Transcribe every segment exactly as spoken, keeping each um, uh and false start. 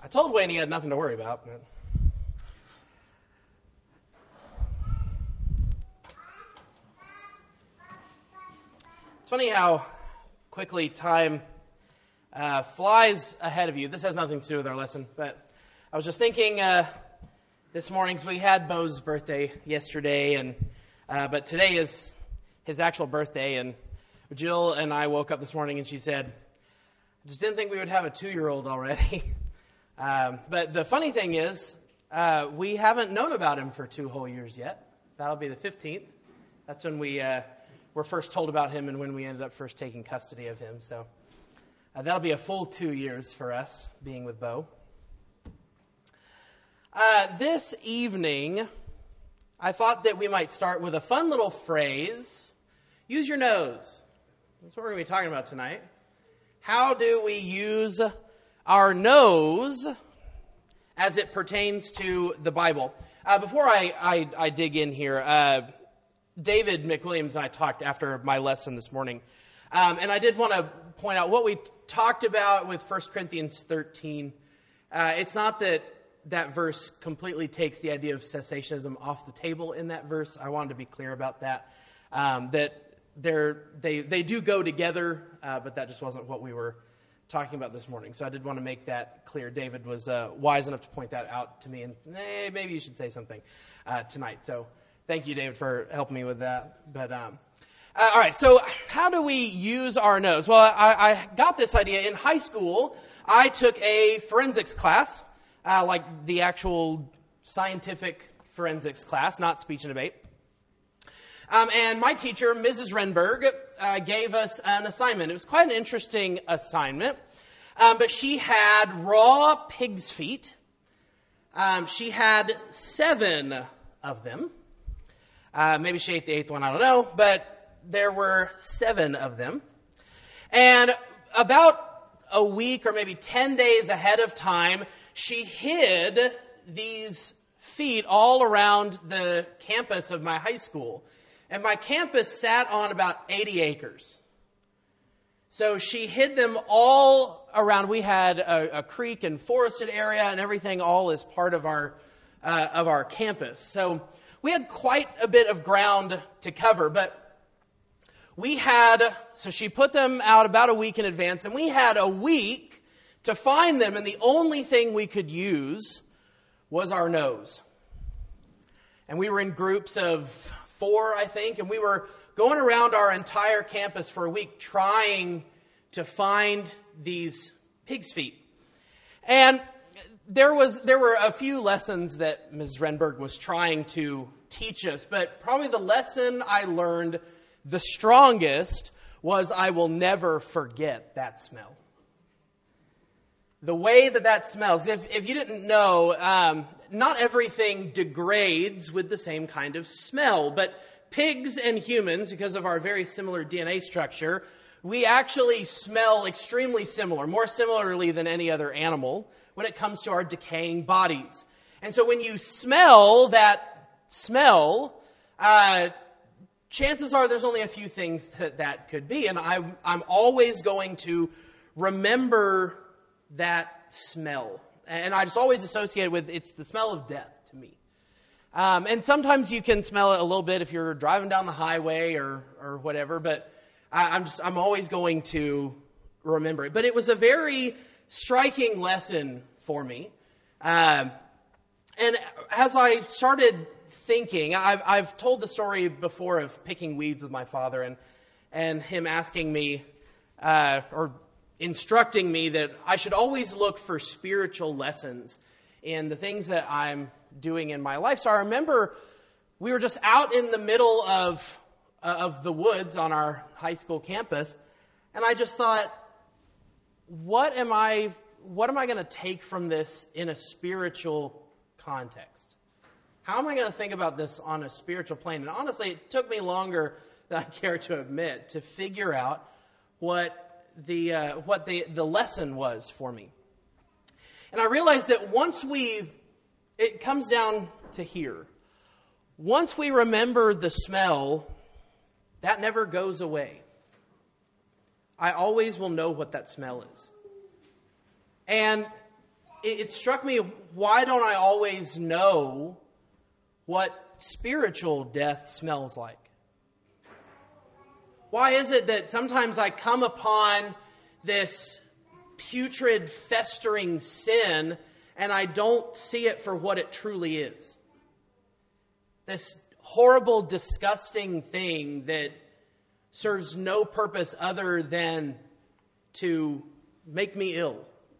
I told Wayne he had nothing to worry about. But... It's funny how quickly time uh, flies ahead of you. This has nothing to do with our lesson, but I was just thinking uh, this morning, so we had Bo's birthday yesterday, and uh, but today is his actual birthday, and Jill and I woke up this morning, and she said, I just didn't think we would have a two-year-old already. um, but the funny thing is, uh, we haven't known about him for two whole years yet. That'll be the fifteenth. That's when we uh, were first told about him and when we ended up first taking custody of him. So uh, that'll be a full two years for us being with Bo. Uh, this evening, I thought that we might start with a fun little phrase. Use your nose. That's what we're going to be talking about tonight. How do we use our nose as it pertains to the Bible? Uh, before I, I, I dig in here, uh, David McWilliams and I talked after my lesson this morning. Um, and I did want to point out what we t- talked about with First Corinthians thirteen. Uh, it's not that that verse completely takes the idea of cessationism off the table in that verse. I wanted to be clear about that. Um, that they're, they they do go together, uh, but that just wasn't what we were talking about this morning. So I did want to make that clear. David was uh, wise enough to point that out to me, and hey, maybe you should say something uh, tonight. So thank you, David, for helping me with that. But um, uh, all right, so how do we use our nose? Well, I, I got this idea in high school. I took a forensics class, uh, like the actual scientific forensics class, not speech and debate. Um, and my teacher, Missus Renberg, uh, gave us an assignment. It was quite an interesting assignment. Um, but she had raw pig's feet. Um, she had seven of them. Uh, maybe she ate the eighth one, I don't know. But there were seven of them. And about a week or maybe ten days ahead of time, she hid these feet all around the campus of my high school. And my campus sat on about eighty acres. So she hid them all around. We had a, a creek and forested area and everything all as part of our uh, of our campus. So we had quite a bit of ground to cover. But we had, so she put them out about a week in advance. And we had a week to find them. And the only thing we could use was our nose. And we were in groups of four, I think, and we were going around our entire campus for a week trying to find these pig's feet. And there was there were a few lessons that Missus Renberg was trying to teach us, but probably the lesson I learned the strongest was I will never forget that smell. The way that that smells, if, if you didn't know, um, not everything degrades with the same kind of smell, but pigs and humans, because of our very similar D N A structure, we actually smell extremely similar, more similarly than any other animal when it comes to our decaying bodies. And so when you smell that smell, uh, chances are there's only a few things that that could be. And I, I'm always going to remember that smell. And I just always associate it with, it's the smell of death to me. Um, and sometimes you can smell it a little bit if you're driving down the highway or or whatever, but I, I'm just, I'm always going to remember it. But it was a very striking lesson for me. Um, and as I started thinking, I've, I've told the story before of picking weeds with my father and, and him asking me, uh, or instructing me that I should always look for spiritual lessons in the things that I'm doing in my life. So I remember we were just out in the middle of uh, of the woods on our high school campus, and I just thought, what am I what am I going to take from this in a spiritual context? How am I going to think about this on a spiritual plane? And honestly, it took me longer than I care to admit to figure out what the uh, what the, the lesson was for me. And I realized that once we, it comes down to here. Once we remember the smell, that never goes away. I always will know what that smell is. And it, it struck me, why don't I always know what spiritual death smells like? Why is it that sometimes I come upon this putrid, festering sin and I don't see it for what it truly is? This horrible, disgusting thing that serves no purpose other than to make me ill.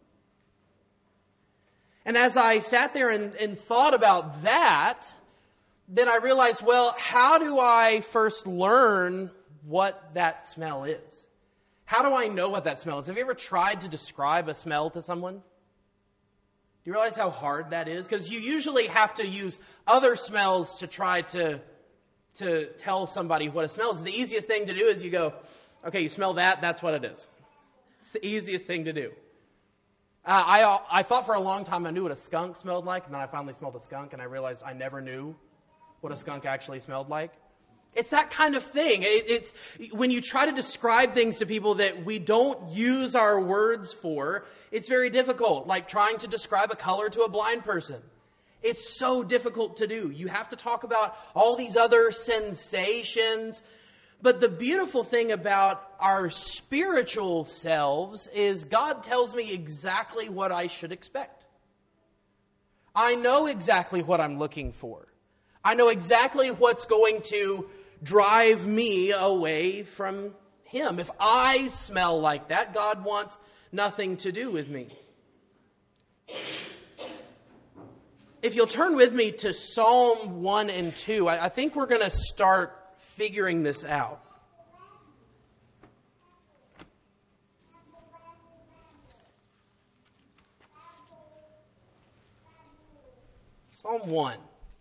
And as I sat there and, and thought about that, then I realized, well, how do I first learn what that smell is? How do I know what that smell is? Have you ever tried to describe a smell to someone? Do you realize how hard that is? Because you usually have to use other smells to try to, to tell somebody what a smell is. The easiest thing to do is you go, okay, you smell that, that's what it is. It's the easiest thing to do. Uh, I, I thought for a long time I knew what a skunk smelled like, and then I finally smelled a skunk, and I realized I never knew what a skunk actually smelled like. It's that kind of thing. It, it's when you try to describe things to people that we don't use our words for, it's very difficult. Like trying to describe a color to a blind person. It's so difficult to do. You have to talk about all these other sensations. But the beautiful thing about our spiritual selves is God tells me exactly what I should expect. I know exactly what I'm looking for. I know exactly what's going to drive me away from Him. If I smell like that, God wants nothing to do with me. If you'll turn with me to Psalm one and two, I, I think we're going to start figuring this out. Psalm one.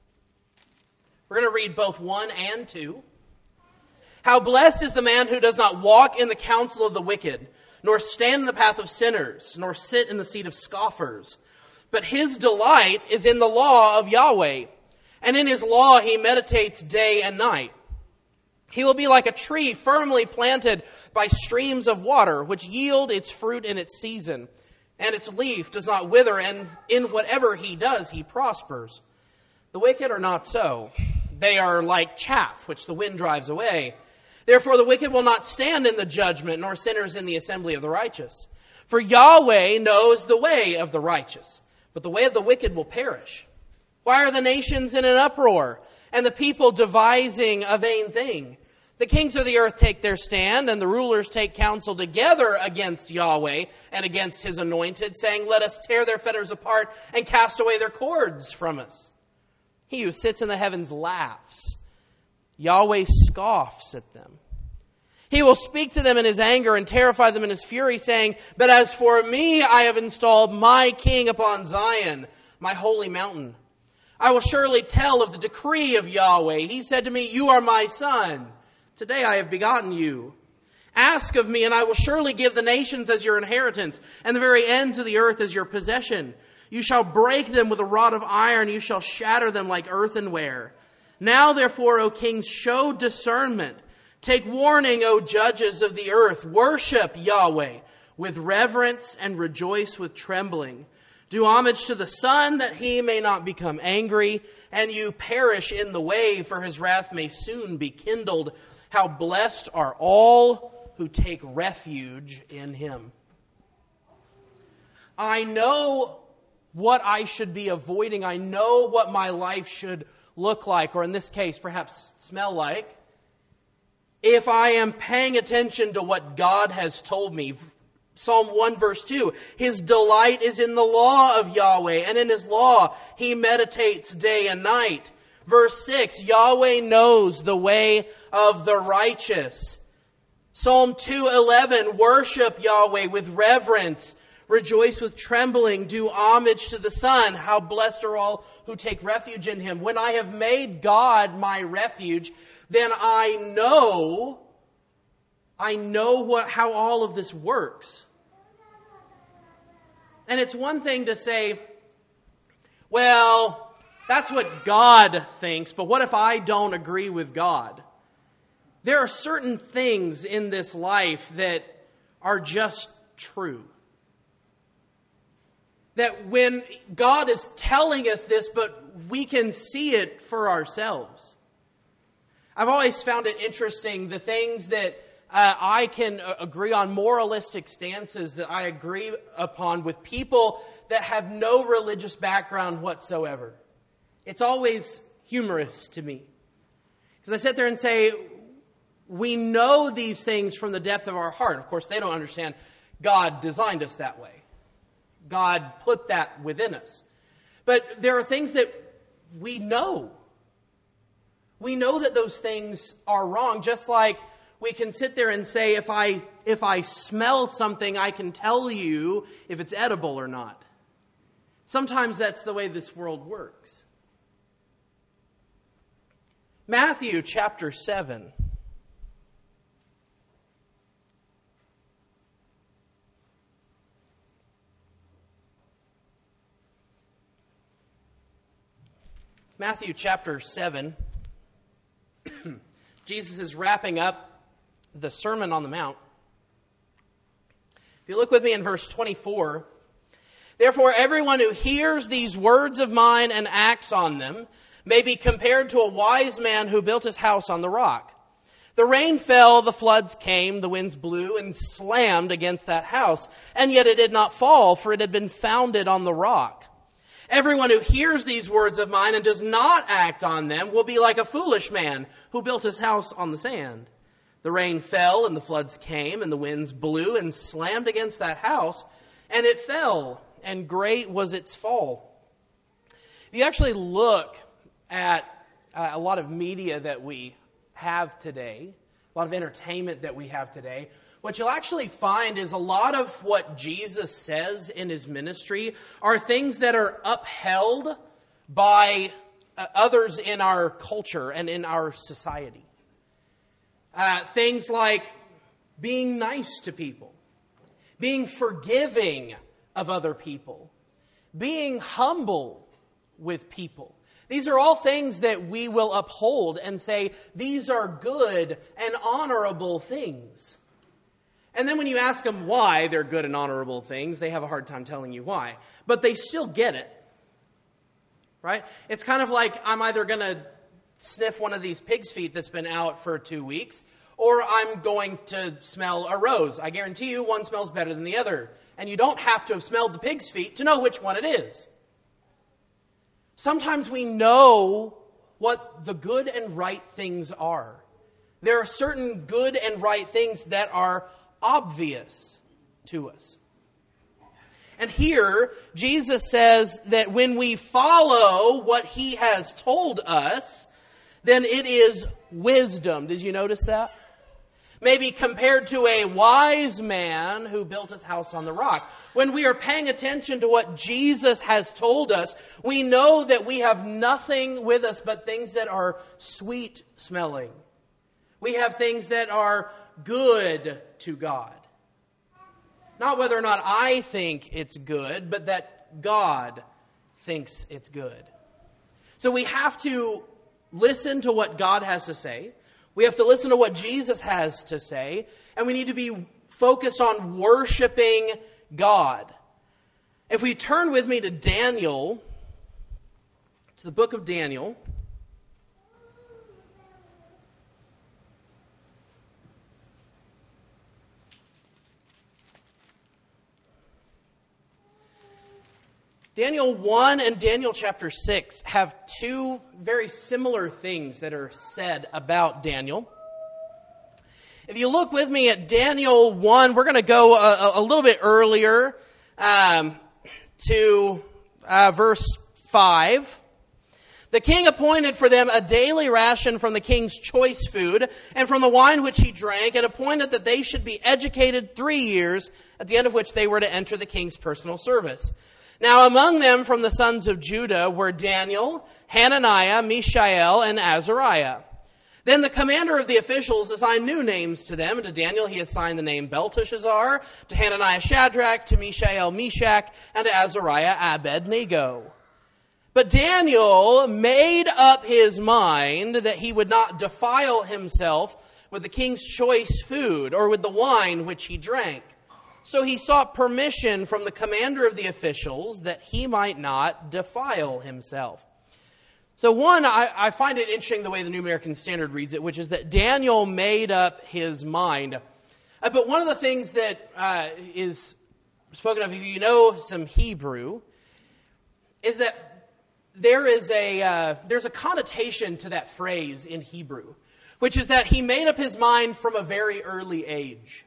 We're going to read both one and two. How blessed is the man who does not walk in the counsel of the wicked, nor stand in the path of sinners, nor sit in the seat of scoffers. But his delight is in the law of Yahweh, and in his law he meditates day and night. He will be like a tree firmly planted by streams of water, which yield its fruit in its season, and its leaf does not wither, and in whatever he does he prospers. The wicked are not so. They are like chaff, which the wind drives away. Therefore the wicked will not stand in the judgment, nor sinners in the assembly of the righteous. For Yahweh knows the way of the righteous, but the way of the wicked will perish. Why are the nations in an uproar, and the people devising a vain thing? The kings of the earth take their stand, and the rulers take counsel together against Yahweh and against His anointed, saying, let us tear their fetters apart and cast away their cords from us. He who sits in the heavens laughs. Yahweh scoffs at them. He will speak to them in His anger and terrify them in His fury, saying, but as for me, I have installed my king upon Zion, my holy mountain. I will surely tell of the decree of Yahweh. He said to me, you are my son. Today I have begotten you. Ask of me, and I will surely give the nations as your inheritance, and the very ends of the earth as your possession. You shall break them with a rod of iron. You shall shatter them like earthenware. Now, therefore, O kings, show discernment. Take warning, O judges of the earth. Worship Yahweh with reverence and rejoice with trembling. Do homage to the Son, that He may not become angry, and you perish in the way, for His wrath may soon be kindled. How blessed are all who take refuge in Him. I know what I should be avoiding. I know what my life should look like, or in this case, perhaps smell like, if I am paying attention to what God has told me. Psalm one verse two, His delight is in the law of Yahweh, and in His law He meditates day and night. Verse six, Yahweh knows the way of the righteous. Psalm two eleven, worship Yahweh with reverence. Rejoice with trembling. Do homage to the Son. How blessed are all who take refuge in Him. When I have made God my refuge, then I know, I know what how all of this works. And it's one thing to say, well, that's what God thinks, but what if I don't agree with God? There are certain things in this life that are just true. That when God is telling us this, but we can see it for ourselves. I've always found it interesting, the things that uh, I can uh, agree on, moralistic stances that I agree upon with people that have no religious background whatsoever. It's always humorous to me. Because I sit there and say, we know these things from the depth of our heart. Of course, they don't understand God designed us that way. God put that within us. But there are things that we know. We know that those things are wrong, just like we can sit there and say, if I if I smell something, I can tell you if it's edible or not. Sometimes that's the way this world works. Matthew chapter seven. Matthew chapter seven, Jesus is wrapping up the Sermon on the Mount. If you look with me in verse twenty-four, therefore everyone who hears these words of mine and acts on them may be compared to a wise man who built his house on the rock. The rain fell, the floods came, the winds blew and slammed against that house, and yet it did not fall, for it had been founded on the rock. Everyone who hears these words of mine and does not act on them will be like a foolish man who built his house on the sand. The rain fell and the floods came and the winds blew and slammed against that house, and it fell, and great was its fall. If you actually look at uh, a lot of media that we have today, a lot of entertainment that we have today, what you'll actually find is a lot of what Jesus says in his ministry are things that are upheld by uh, others in our culture and in our society. Uh, things like being nice to people, being forgiving of other people, being humble with people. These are all things that we will uphold and say, these are good and honorable things. And then when you ask them why they're good and honorable things, they have a hard time telling you why. But they still get it. Right? It's kind of like I'm either going to sniff one of these pig's feet that's been out for two weeks, or I'm going to smell a rose. I guarantee you one smells better than the other. And you don't have to have smelled the pig's feet to know which one it is. Sometimes we know what the good and right things are. There are certain good and right things that are obvious to us. And here, Jesus says that when we follow what he has told us, then it is wisdom. Did you notice that? Maybe compared to a wise man who built his house on the rock. When we are paying attention to what Jesus has told us, we know that we have nothing with us but things that are sweet smelling. We have things that are good to God. Not whether or not I think it's good, but that God thinks it's good. So we have to listen to what God has to say. We have to listen to what Jesus has to say. And we need to be focused on worshiping God. If we turn with me to Daniel, to the book of Daniel, Daniel one and Daniel chapter six have two very similar things that are said about Daniel. If you look with me at Daniel one, we're going to go a, a little bit earlier um, to uh, verse five. The king appointed for them a daily ration from the king's choice food and from the wine which he drank, and appointed that they should be educated three years, at the end of which they were to enter the king's personal service. Now among them from the sons of Judah were Daniel, Hananiah, Mishael, and Azariah. Then the commander of the officials assigned new names to them, and to Daniel he assigned the name Belteshazzar, to Hananiah Shadrach, to Mishael Meshach, and to Azariah Abednego. But Daniel made up his mind that he would not defile himself with the king's choice food or with the wine which he drank. So he sought permission from the commander of the officials that he might not defile himself. So one, I, I find it interesting the way the New American Standard reads it, which is that Daniel made up his mind. Uh, but one of the things that uh, is spoken of, if you know some Hebrew, is that there is a uh, there's a connotation to that phrase in Hebrew, which is that he made up his mind from a very early age.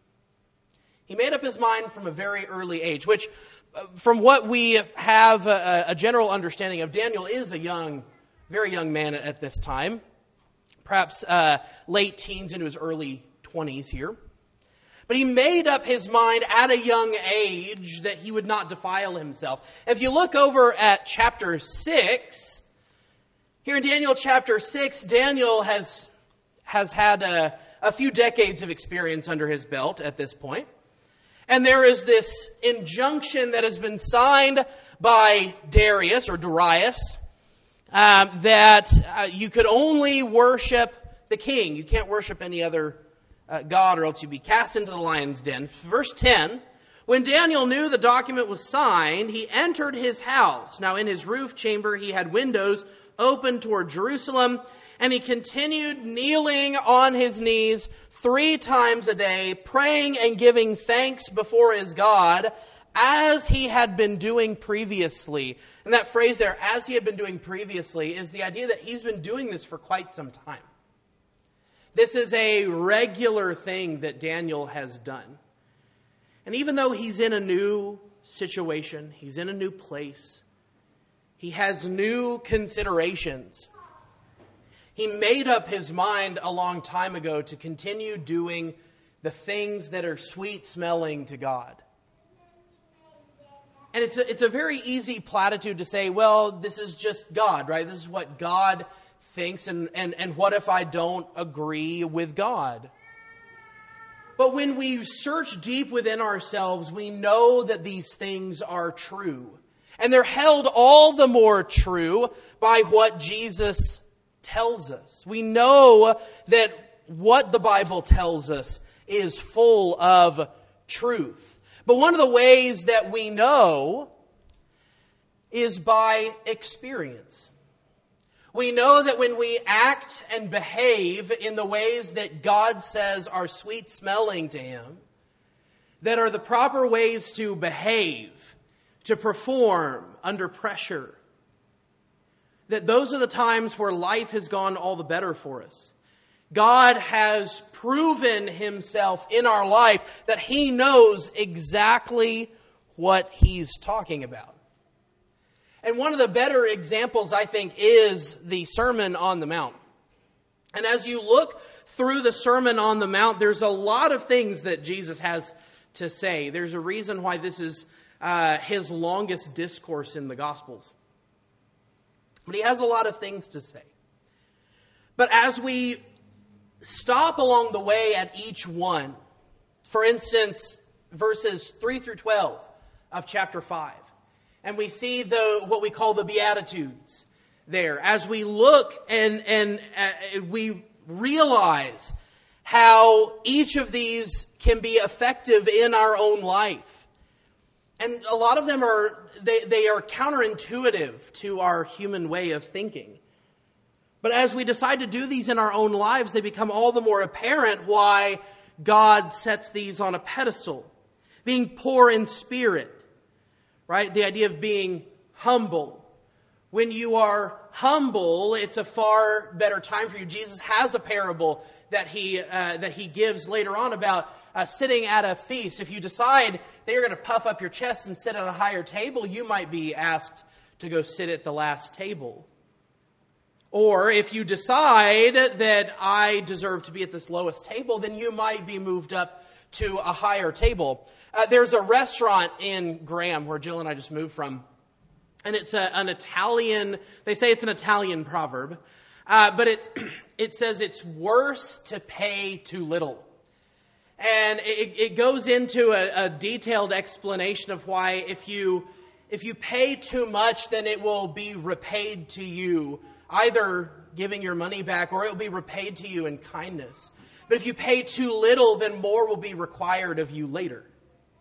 He made up his mind from a very early age, which, uh, from what we have a, a general understanding of, Daniel is a young, very young man at this time, perhaps uh, late teens into his early twenties here. But he made up his mind at a young age that he would not defile himself. If you look over at chapter six, here in Daniel chapter six, Daniel has, has had a, a few decades of experience under his belt at this point. And there is this injunction that has been signed by Darius or Darius um, that uh, you could only worship the king. You can't worship any other uh, god or else you'd be cast into the lion's den. Verse ten, when Daniel knew the document was signed, he entered his house. Now in his roof chamber he had windows open toward Jerusalem, and he continued kneeling on his knees three times a day, praying and giving thanks before his God, as he had been doing previously. And that phrase there, as he had been doing previously, is the idea that he's been doing this for quite some time. This is a regular thing that Daniel has done. And even though he's in a new situation, he's in a new place, he has new considerations, he made up his mind a long time ago to continue doing the things that are sweet-smelling to God. And it's a, it's a very easy platitude to say, well, this is just God, right? This is what God thinks, and, and, and what if I don't agree with God? But when we search deep within ourselves, we know that these things are true. And they're held all the more true by what Jesus tells us. We know that what the Bible tells us is full of truth. But one of the ways that we know is by experience. We know that when we act and behave in the ways that God says are sweet-smelling to Him, that are the proper ways to behave, to perform under pressure, that those are the times where life has gone all the better for us. God has proven Himself in our life that He knows exactly what He's talking about. And one of the better examples, I think, is the Sermon on the Mount. And as you look through the Sermon on the Mount, there's a lot of things that Jesus has to say. There's a reason why this is uh, His longest discourse in the Gospels. But He has a lot of things to say. But as we stop along the way at each one, for instance, verses three through twelve of chapter five, and we see the what we call the Beatitudes there, as we look and, and uh, we realize how each of these can be effective in our own life. And a lot of them are, they, they are counterintuitive to our human way of thinking. But as we decide to do these in our own lives, they become all the more apparent why God sets these on a pedestal. Being poor in spirit, right? The idea of being humble. When you are humble, it's a far better time for you. Jesus has a parable that he uh, that he gives later on about uh, sitting at a feast. If you decide that you're going to puff up your chest and sit at a higher table, you might be asked to go sit at the last table. Or if you decide that I deserve to be at this lowest table, then you might be moved up to a higher table. Uh, there's a restaurant in Graham where Jill and I just moved from. And it's a, an Italian, they say it's an Italian proverb. Uh, but it it says it's worse to pay too little. And it, it goes into a, a detailed explanation of why if you if you pay too much, then it will be repaid to you, either giving your money back or it will be repaid to you in kindness. But if you pay too little, then more will be required of you later.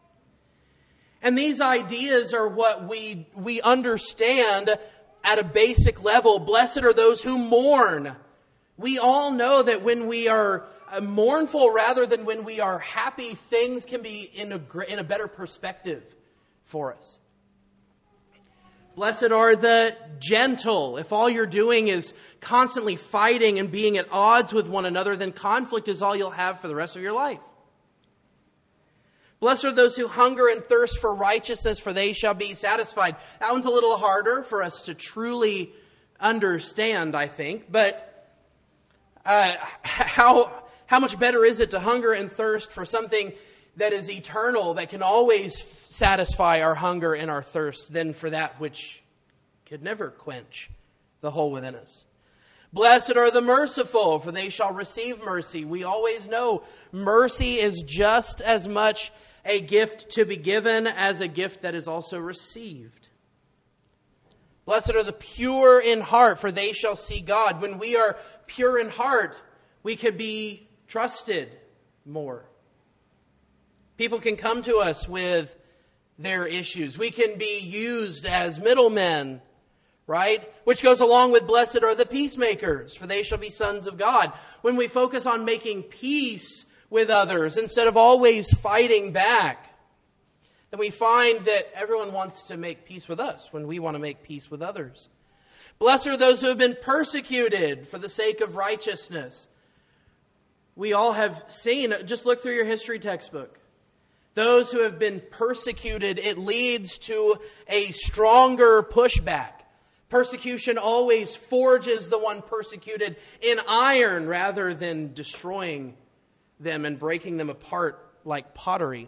And these ideas are what we, we understand at a basic level. Blessed are those who mourn. We all know that when we are mournful rather than when we are happy, things can be in a, in a better perspective for us. Blessed are the gentle. If all you're doing is constantly fighting and being at odds with one another, then conflict is all you'll have for the rest of your life. Blessed are those who hunger and thirst for righteousness, for they shall be satisfied. That one's a little harder for us to truly understand, I think. But uh, how, how much better is it to hunger and thirst for something that is eternal, that can always satisfy our hunger and our thirst, than for that which could never quench the hole within us? Blessed are the merciful, for they shall receive mercy. We always know mercy is just as much a gift to be given as a gift that is also received. Blessed are the pure in heart, for they shall see God. When we are pure in heart, we could be trusted more. People can come to us with their issues. We can be used as middlemen, right? Which goes along with blessed are the peacemakers, for they shall be sons of God. When we focus on making peace with others instead of always fighting back, then we find that everyone wants to make peace with us when we want to make peace with others. Blessed are those who have been persecuted for the sake of righteousness. We all have seen, just look through your history textbook. Those who have been persecuted, it leads to a stronger pushback. Persecution always forges the one persecuted in iron rather than destroying them and breaking them apart like pottery.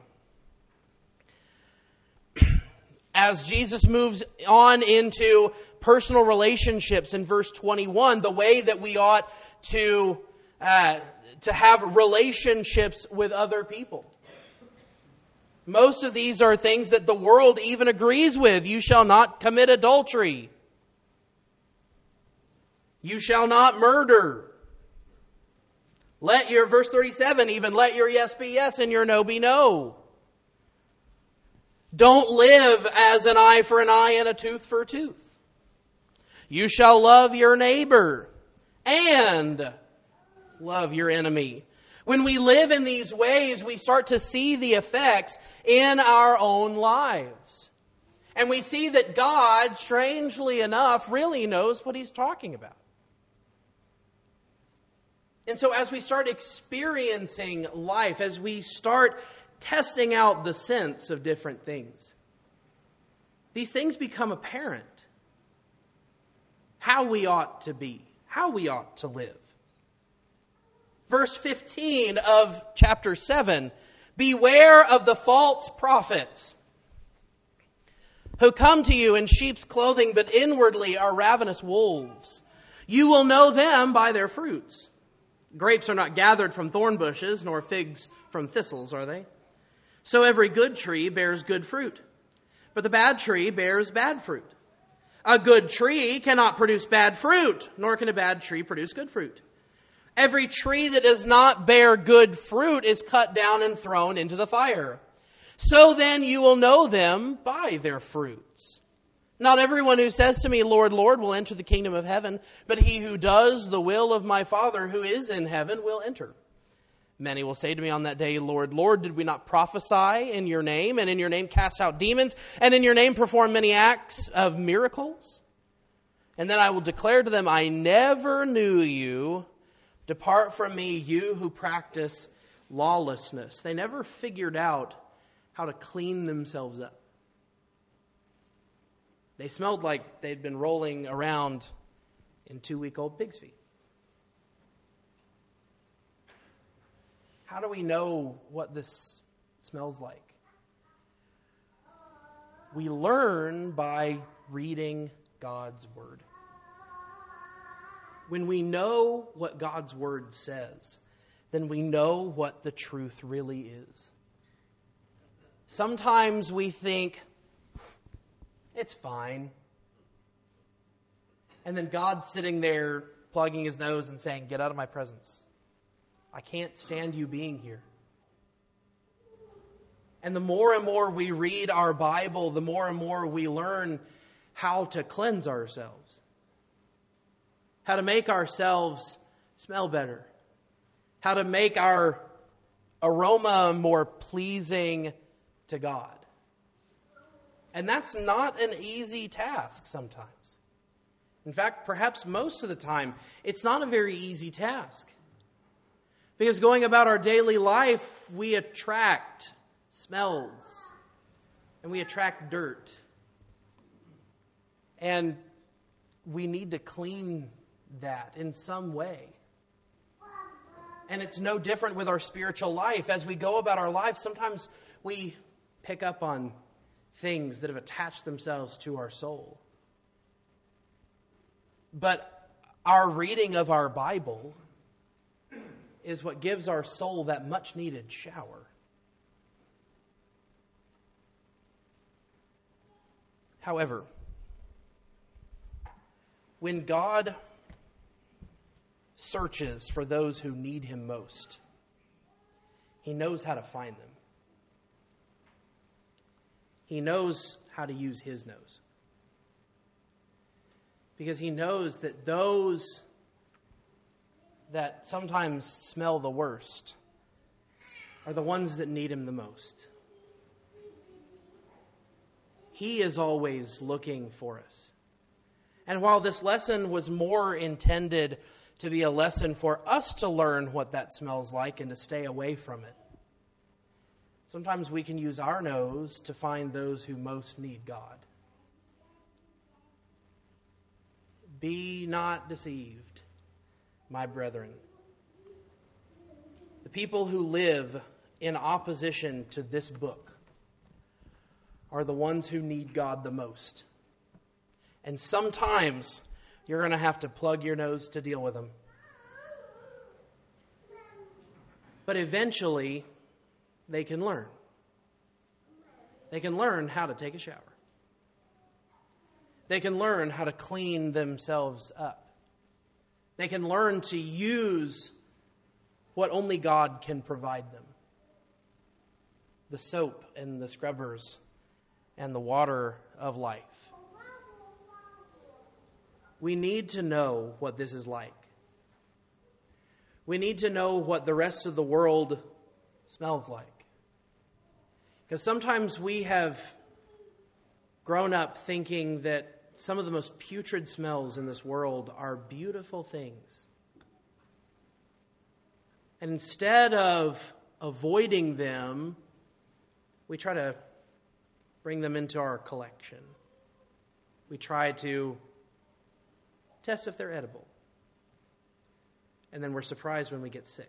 As Jesus moves on into personal relationships in verse twenty-one, the way that we ought to, uh, to have relationships with other people. Most of these are things that the world even agrees with. You shall not commit adultery. You shall not murder. Let your, verse thirty-seven, even let your yes be yes and your no be no. Don't live as an eye for an eye and a tooth for a tooth. You shall love your neighbor and love your enemy. When we live in these ways, we start to see the effects in our own lives. And we see that God, strangely enough, really knows what He's talking about. And so as we start experiencing life, as we start testing out the sense of different things, these things become apparent. How we ought to be, how we ought to live. Verse fifteen of chapter seven, beware of the false prophets who come to you in sheep's clothing, but inwardly are ravenous wolves. You will know them by their fruits. Grapes are not gathered from thorn bushes, nor figs from thistles, are they? So every good tree bears good fruit, but the bad tree bears bad fruit. A good tree cannot produce bad fruit, nor can a bad tree produce good fruit. Every tree that does not bear good fruit is cut down and thrown into the fire. So then you will know them by their fruits. Not everyone who says to me, Lord, Lord, will enter the kingdom of heaven, but he who does the will of my Father who is in heaven will enter. Many will say to me on that day, Lord, Lord, did we not prophesy in your name, and in your name cast out demons, and in your name perform many acts of miracles? And then I will declare to them, I never knew you. Depart from me, you who practice lawlessness. They never figured out how to clean themselves up. They smelled like they'd been rolling around in two-week-old pig's feet. How do we know what this smells like? We learn by reading God's Word. When we know what God's Word says, then we know what the truth really is. Sometimes we think, it's fine. And then God's sitting there plugging his nose and saying, get out of my presence. I can't stand you being here. And the more and more we read our Bible, the more and more we learn how to cleanse ourselves, how to make ourselves smell better, how to make our aroma more pleasing to God. And that's not an easy task sometimes. In fact, perhaps most of the time, it's not a very easy task. Because going about our daily life, we attract smells and we attract dirt. And we need to clean that in some way. And it's no different with our spiritual life. As we go about our life, sometimes we pick up on things that have attached themselves to our soul. But our reading of our Bible is what gives our soul that much needed shower. However, when God searches for those who need Him most, He knows how to find them. He knows how to use His nose. Because He knows that those that sometimes smell the worst are the ones that need Him the most. He is always looking for us. And while this lesson was more intended to be a lesson for us to learn what that smells like and to stay away from it, sometimes we can use our nose to find those who most need God. Be not deceived, my brethren. The people who live in opposition to this book are the ones who need God the most. And sometimes you're going to have to plug your nose to deal with them. But eventually, they can learn. They can learn how to take a shower. They can learn how to clean themselves up. They can learn to use what only God can provide them. The soap and the scrubbers and the water of life. We need to know what this is like. We need to know what the rest of the world smells like. Because sometimes we have grown up thinking that some of the most putrid smells in this world are beautiful things. And instead of avoiding them, we try to bring them into our collection. We try to test if they're edible. And then we're surprised when we get sick.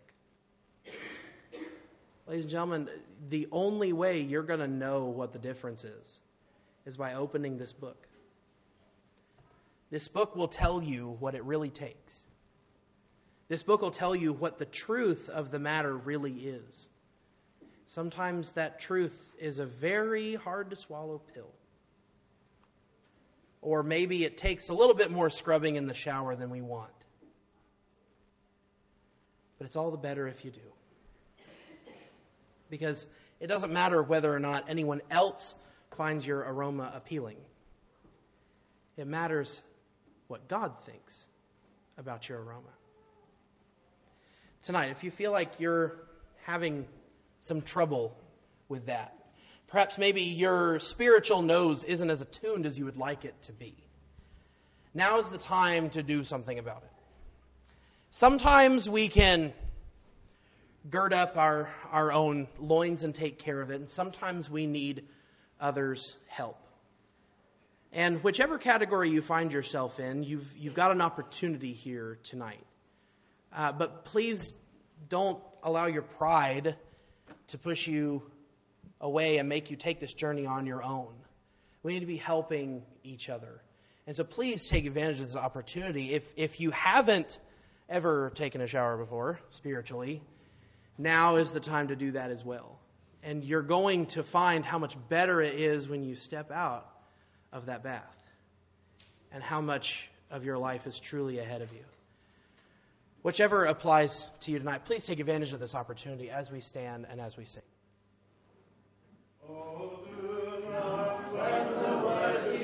Ladies and gentlemen, the only way you're going to know what the difference is is by opening this book. This book will tell you what it really takes. This book will tell you what the truth of the matter really is. Sometimes that truth is a very hard to swallow pill. Or maybe it takes a little bit more scrubbing in the shower than we want. But it's all the better if you do. Because it doesn't matter whether or not anyone else finds your aroma appealing. It matters what God thinks about your aroma. Tonight, if you feel like you're having some trouble with that, perhaps maybe your spiritual nose isn't as attuned as you would like it to be, now is the time to do something about it. Sometimes we can gird up our, our own loins and take care of it, and sometimes we need others' help. And whichever category you find yourself in, you've, you've got an opportunity here tonight. Uh, but please don't allow your pride to push you away and make you take this journey on your own. We need to be helping each other. And so please take advantage of this opportunity. If, if you haven't ever taken a shower before, spiritually, now is the time to do that as well. And you're going to find how much better it is when you step out of that bath and how much of your life is truly ahead of you. Whichever applies to you tonight, please take advantage of this opportunity as we stand and as we sing.